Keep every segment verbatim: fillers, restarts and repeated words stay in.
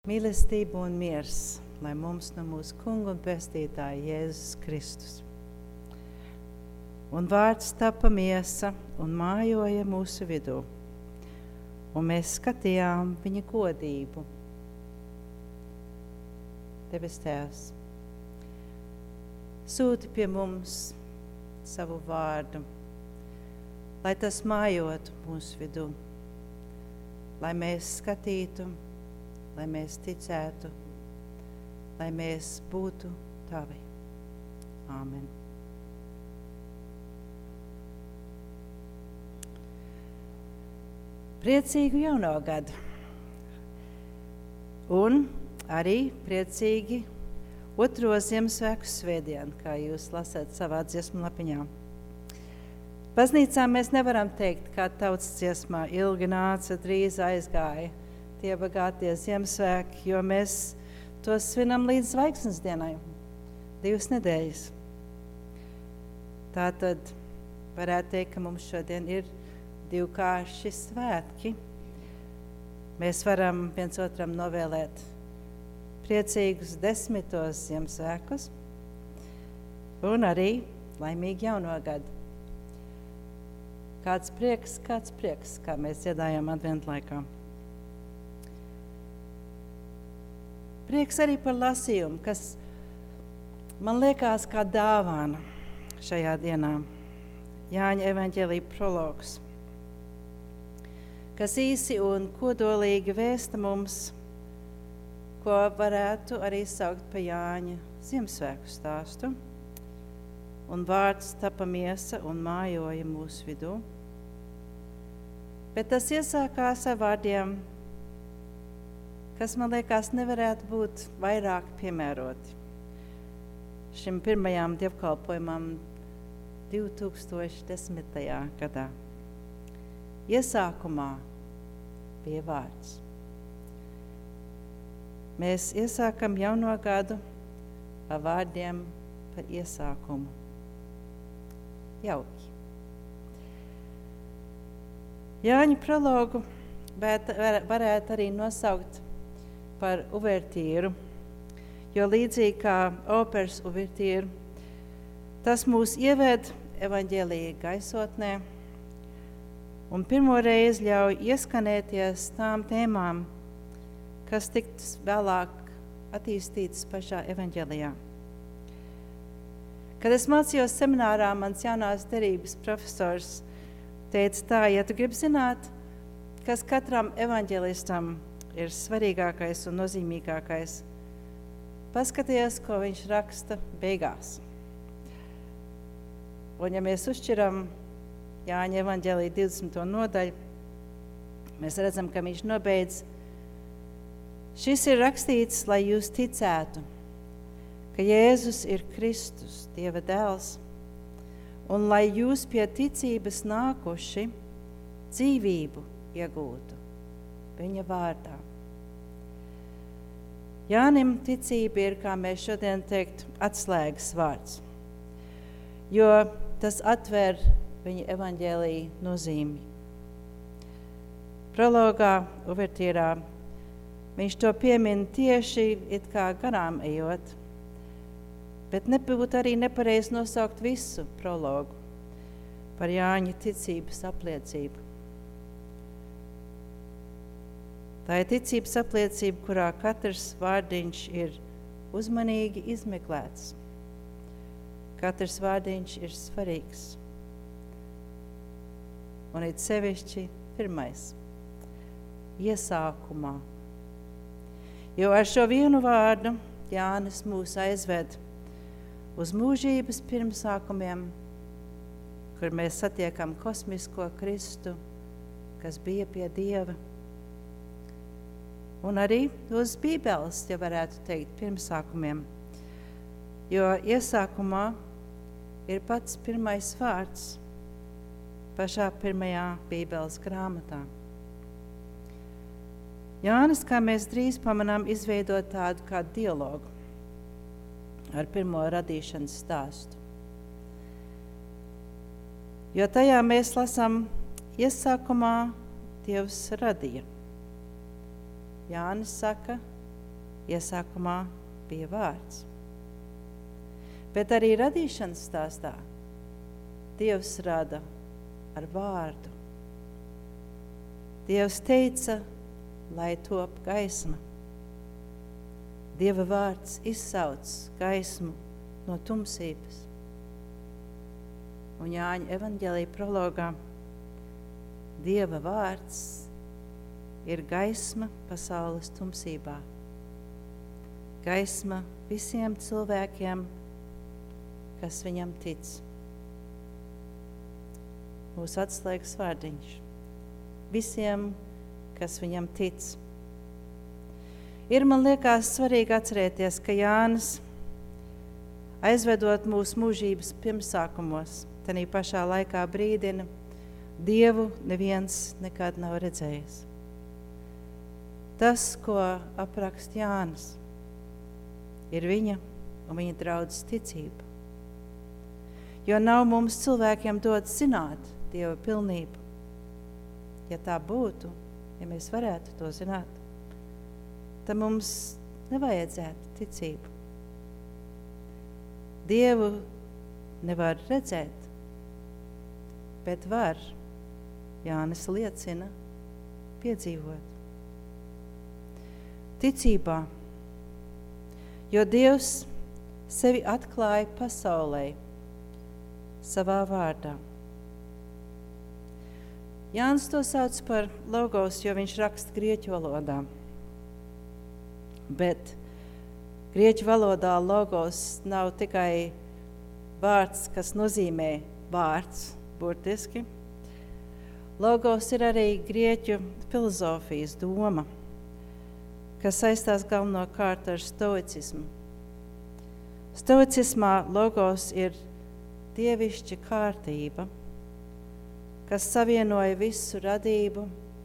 Mīlestība un miers, lai mums no mūsu Kunga un Pestītāja Jēzus Kristus. Un vārds tapa miesa un mājoja mūsu vidū, un mēs skatījām viņa godību. Debes Tēvs, sūti pie mums savu vārdu, lai tas mājotu mūsu vidū, lai mēs skatītu, lai mēs ticētu, lai mēs būtu tavi. Āmen. Priecīgu jauno gadu! Un arī priecīgi otro Ziemassvētku svētdienu, kā jūs lasāt savā dziesmu lapiņā. Baznīcā mēs nevaram teikt, kā tautas dziesmā ilgi nāca, drīz aizgāja tie bagātie Ziemassvētki, jo mēs tos svinam līdz Zvaigznes dienai, divas nedēļas. Tātad varētu teikt, ka mums šodien ir divkārši svētki. Mēs varam viens otram novēlēt priecīgus desmitos Ziemassvētkus un arī laimīgu jauno gadu. Kāds prieks, kāds prieks, kā mēs dziedājām adventu laikā. Prieks arī par lasījumu, kas man liekas kā dāvana šajā dienā. Jāņa evaņģēlija prologs, kas īsi un kodolīgi vēsta mums, ko varētu arī saukt par Jāņa Ziemassvētku stāstu. Un vārds tapa miesa un mājoja mūsu vidū. Bet tas iesākās ar vārdiem, kas man liekas nevarētu būt vairāk piemēroti šim pirmajām dievkalpojumam divi tūkstoši desmitajā gadā. Iesākumā bija vārds. Mēs iesākam jauno gadu ar vārdiem par iesākumu. Jauki. Jāņa prologu varētu arī nosaukt par uvertīru, jo līdzīgi kā operas uvertīru, tas mūs ieved evaņģēlija gaisotnē un pirmo reizi ļauj ieskanēties tām tēmām, kas tiks vēlāk attīstītas pašā evaņģēlijā. Kad es mācījos seminārā, mans jaunās derības profesors teica tā, ja tu gribi zināt, kas katram evaņģēlistam ir svarīgākais un nozīmīgākais, paskaties, ko viņš raksta beigās. Un ja mēs uzšķiram Jāņa evaņģēlija divdesmito nodaļu, mēs redzam, ka viņš nobeidz: šis ir rakstīts, lai jūs ticētu, ka Jēzus ir Kristus, Dieva dēls, un lai jūs pie ticības nākuši dzīvību iegūtu viņa vārdā. Jānim ticība ir, kā mēs šodien teikt, atslēgas vārds, jo tas atver viņa evaņģēlija nozīmi. Prologā, uvertīrā, viņš to piemin tieši it kā garām ejot, bet nebūtu arī nepareizi nosaukt visu prologu par Jāņa ticības apliecību. Tā ir ticības apliecība, kurā katrs vārdiņš ir uzmanīgi izmeklēts. Katrs vārdiņš ir svarīgs. Un it sevišķi pirmais – iesākumā. Jo ar šo vienu vārdu Jānis mūs aizved uz mūžības pirmsākumiem, kur mēs satiekam kosmisko Kristu, kas bija pie Dieva. Un arī uz Bībeles, ja varētu teikt, pirmsākumiem, jo iesākumā ir pats pirmais vārds pašā pirmajā Bībeles grāmatā. Jānis, kā mēs drīz pamanām, izveidot tādu kā dialogu ar pirmo radīšanas stāstu. Jo tajā mēs lasām, iesākumā Dievs radīja. Jānis saka, iesākumā bija vārds. Bet arī radīšanas stāstā Dievs rada ar vārdu. Dievs teica, lai top gaisma. Dieva vārds izsauc gaismu no tumsības. Un Jāņa evaņģēlija prologā Dieva vārds ir gaisma pasaules tumsībā. Gaisma visiem cilvēkiem, kas viņam tic. Mūsu atslēgas vārdiņš. Visiem, kas viņam tic. Ir, man liekas, svarīgi atcerēties, ka Jānis, aizvedot mūsu mūžības pirmsākumos, tanī pašā laikā brīdina, Dievu neviens nekad nav redzējis. Tas, ko apraksta Jānis, ir viņa un viņa draudzes ticība. Jo nav mums cilvēkiem dots zināt Dieva pilnību. Ja tā būtu, ja mēs varētu to zināt, tad mums nevajadzētu ticību. Dievu nevar redzēt, bet var, Jānis liecina, piedzīvot. Ticībā, jo Dievs sevi atklāja pasaulē savā vārdā. Jānis to sauc par logos, jo viņš raksta grieķu valodā. Bet grieķu valodā logos nav tikai vārds, kas nozīmē vārds, burtiski. Logos ir arī grieķu filozofijas doma, kas saistās galvenokārt ar stoicismu. Stoicismā logos ir dievišķa kārtība, kas savienoja visu radību,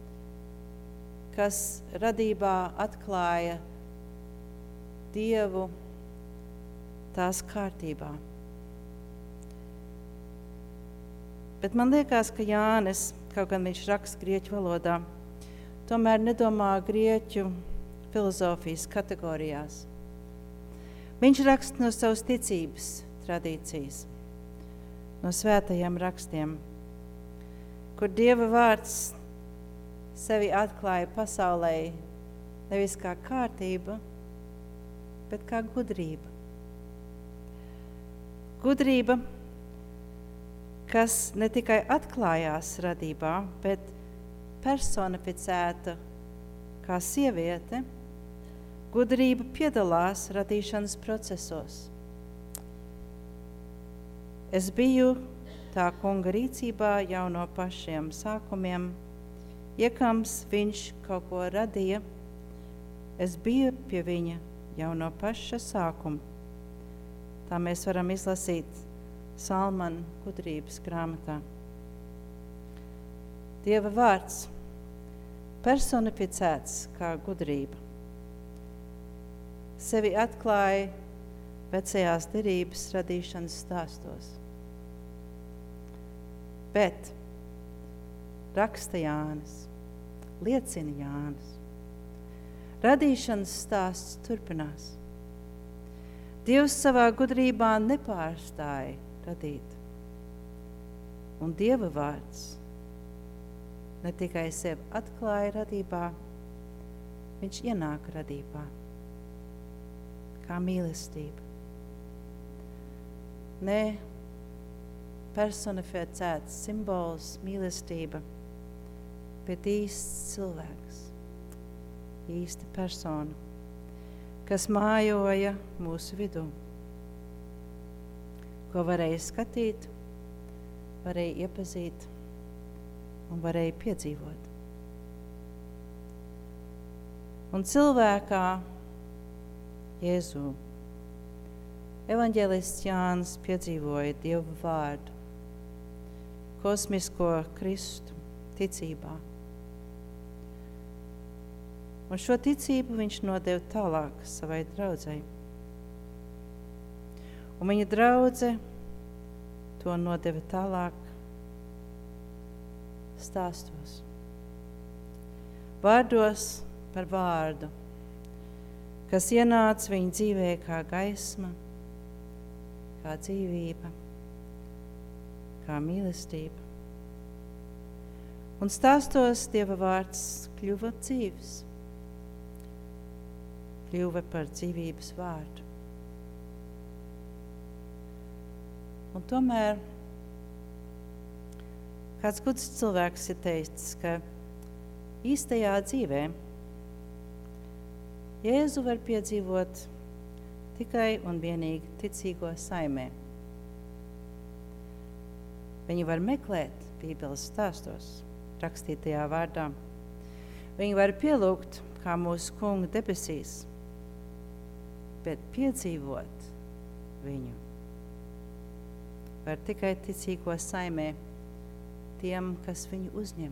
kas radībā atklāja Dievu tās kārtībā. Bet man liekas, ka Jānis, kaut gan viņš raksta grieķu valodā, tomēr nedomā grieķu filozofijas kategorijās. Viņš raksta no savas ticības tradīcijas, no svētajiem rakstiem, kur Dieva vārds sevi atklāja pasaulē nevis kā kārtība, bet kā gudrība. Gudrība, kas ne tikai atklājās radībā, bet personificēta kā sieviete, gudrība piedalās radīšanas procesos. Es biju tā kunga rīcībā jau no pašiem sākumiem, iekams viņš kaut ko radīja, es biju pie viņa jau no paša sākuma. Tā mēs varam izlasīt Salmana gudrības grāmatā. Dieva vārds personificēts kā gudrība. Sevi atklāja vecajās derības radīšanas stāstos. Bet raksta Jānis, liecina Jānis, radīšanas stāsts turpinās. Dievs savā gudrībā nepārstāja radīt. Un Dieva vārds ne tikai sevi atklāja radībā, viņš ienāk radībā kā mīlestība. Ne personificēts simbols mīlestība, bet īsts cilvēks, īsta persona, kas mājoja mūsu vidū, ko varēja skatīt, varēja iepazīt un varēja piedzīvot. Un cilvēkā Jēzu evaņģēlists Jānis piedzīvoja Dievu vārdu, kosmisko Kristu ticībā. Un šo ticību viņš nodeva tālāk savai draudzei. Un viņa draudze to nodeva tālāk stāstos. Vārdos par vārdu, kas ienāca viņa dzīvē kā gaisma, kā dzīvība, kā mīlestība. Un stāstos Dieva vārds kļuva dzīvs, kļuva par dzīvības vārdu. Un tomēr kāds gudrs cilvēks ir teicis, ka īstajā dzīvē Jēzu var piedzīvot tikai un vienīgi ticīgo saimē. Viņu var meklēt Bībeles stāstos, rakstītajā vārdā. Viņu var pielūgt kā mūsu kungu debesīs, bet piedzīvot viņu var tikai ticīgo saimē tiem, kas viņu uzņem.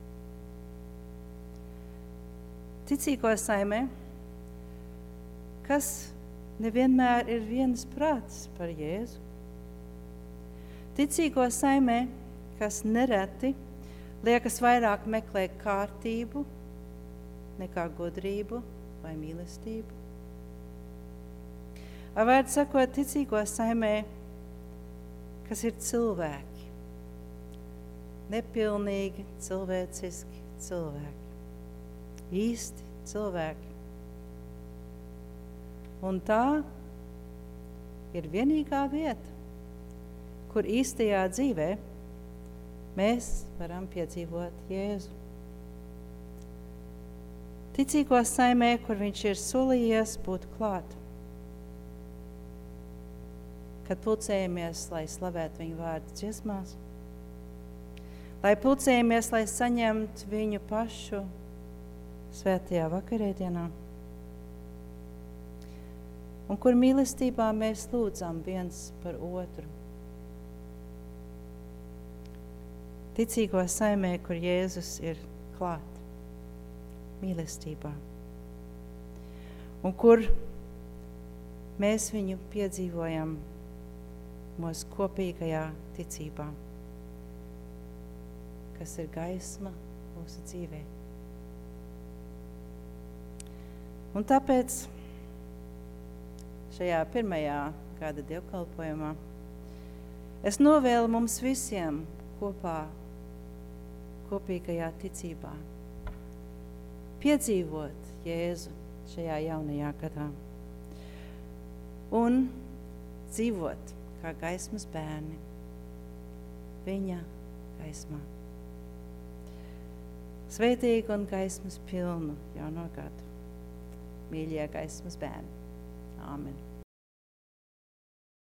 Ticīgo saimē, kas nevienmēr ir viens prāts par Jēzu. Ticīgo saimē, kas nereti liekas vairāk meklē kārtību nekā gudrību vai mīlestību. Vai vārds sakot, ticīgo saimē, kas ir cilvēki, nepilnīgi cilvēciski cilvēki, īsti cilvēki. Un tā ir vienīgā vieta, kur īstajā dzīvē mēs varam piedzīvot Jēzu. Ticīgo saimē, kur viņš ir solījies būt klāt. Kad pulcējamies, lai slavētu viņu vārdu dziesmās, lai pulcējamies, lai saņemtu viņu pašu svētajā vakarēdienā, un kur mīlestībā mēs lūdzam viens par otru. Ticīgo saimē, kur Jēzus ir klāt, mīlestībā, un kur mēs viņu piedzīvojam mūsu kopīgajā ticībā, kas ir gaisma mūsu dzīvē. Un tāpēc šajā pirmajā gada dievkalpojumā es novēlu mums visiem kopā, kopīgajā ticībā, piedzīvot Jēzu šajā jaunajā gadā un dzīvot kā gaismas bērni viņa gaismā. Svētīgu un gaismas pilnu jauno gadu, mīļie gaismas bērni. Āmen.